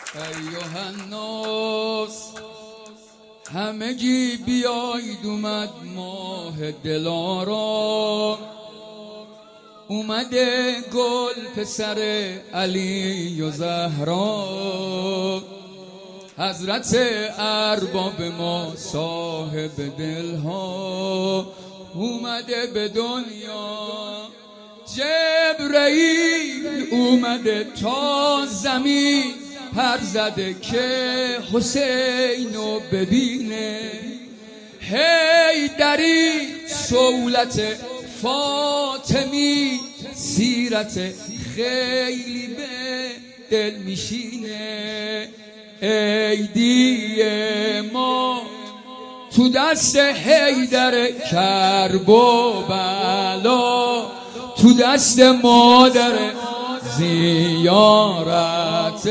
ایها الناس همگی بیایید، اومد ماه دلارا، اومده گل پسر علی و زهرا، حضرت ارباب ما صاحب دلها اومده به دنیا. جبرئیل اومده تا زمین پر زده که حسینو ببینه. حیدری صولت فاطمی سیرت خیلی به دل میشینه. عیدی ما تو دست حیدر، کرب و بلا تو دست مادر، زیارت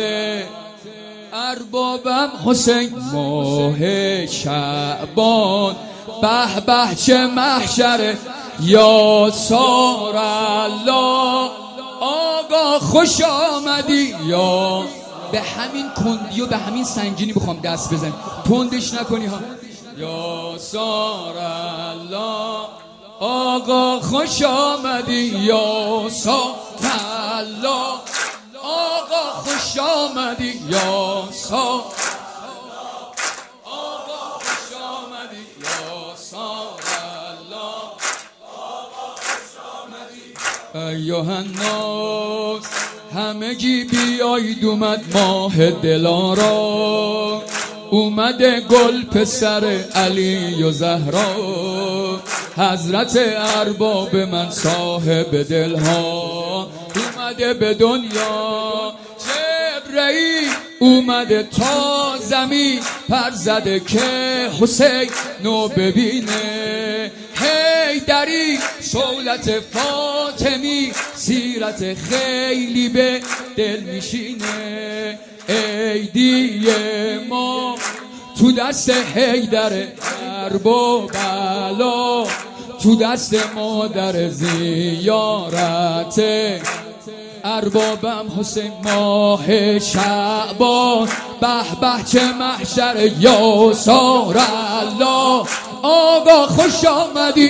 اربابم حسین ماه شعبان. به به چه محشره یا سار الله، آقا خوش آمدی. یا به همین کندی و به همین سنگینی بخوام دست بزن، تندش نکنی ها. یا سار الله، آقا خوش آمدی. یا سار الله، آقا خوش آمدی. یا سار الله، آقا خوش آمدی. یا سار الله، آقا خوش آمدی. ایها الناس همگی بیایید، اومد ماه دلارا، اومده گل پسر علی و زهرا، حضرت ارباب من صاحب دلها اومده به دنیا. جبرئیل اومده تا زمین پر زده که حسین نو ببینه. حیدری صولت فاطمی سیرت خیلی به دل میشینه. عیدی ما تو دست حیدر، کرب و بلا تو دست مادر، زیارت اربابم حسین ماه شعبان. به به چه محشر یا سار الله، آقا خوش آمدی.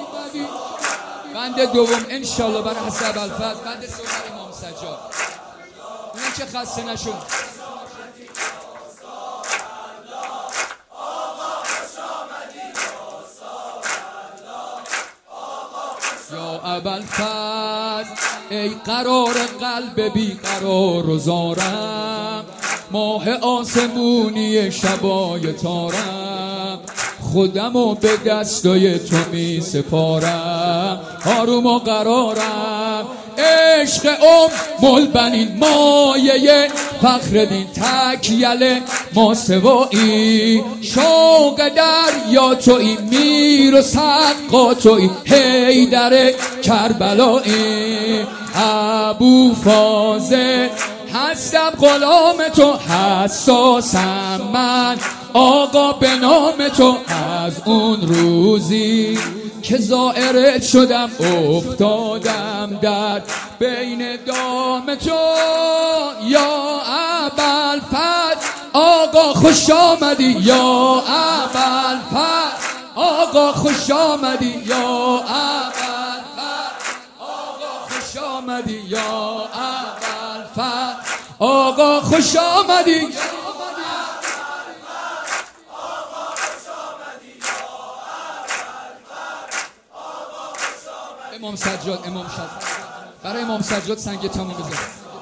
بند دوم انشالله برای حسب الفضل، بند سوم امام سجاد، اون که خسته نشون. یا ابوالفضل ای قرار قلب بی قرار و زارم، ماه آسمونی شبای تارم، خودمو به دستای تو می سپارم، آروم و قرارم. عشق البنین مایه فخر دین، تکیل ما سوایی، شوق دریا تویی، میر و صدقا تویی، حیدر کربلایی. ابو فاضل هستم غلام تو، حساسم من آقا به نام تو. از اون روزی که زائرت شدم افتادم در بین دام تو. یا ابوالفضل آقا خوش آمدی. یا ابوالفضل آقا خوش آمدی. یا ابوالفضل آقا خوش آمدی. یا ابوالفضل آقا خوش آمدی. امام سجاد، امام سجاد، برای امام سجاد سنگ تموم بزن.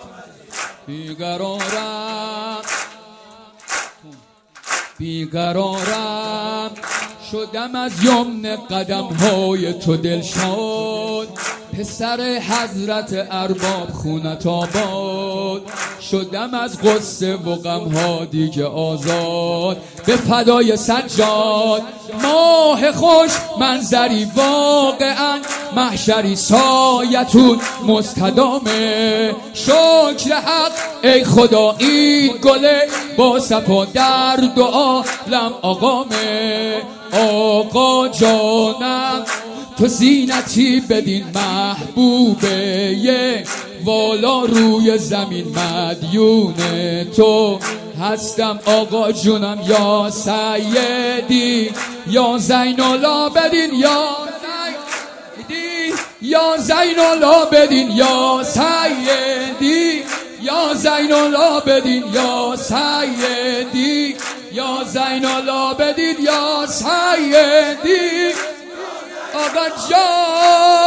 بیقرارم شدم از یمن قدم های تو دلشاد، پسر حضرت ارباب خونت آباد، شدم از غصه و غم ها دیگه آزاد، به فدای سجاد. ماه خوش منظری واقعا، محشری سایتون مستدامه، شکر حق ای خدا این گله، با صفا در دعا لم آقامه. آقا جانم تو زینتی بدین محبوبه والا روی زمین مدیون تو هستم آقا جونم یا سیدی یا زین العابدین یا سیدی یا زین العابدین یا سیدی یا زین العابدین یا سیدی یا زین العابدین یا سیدی آقا جان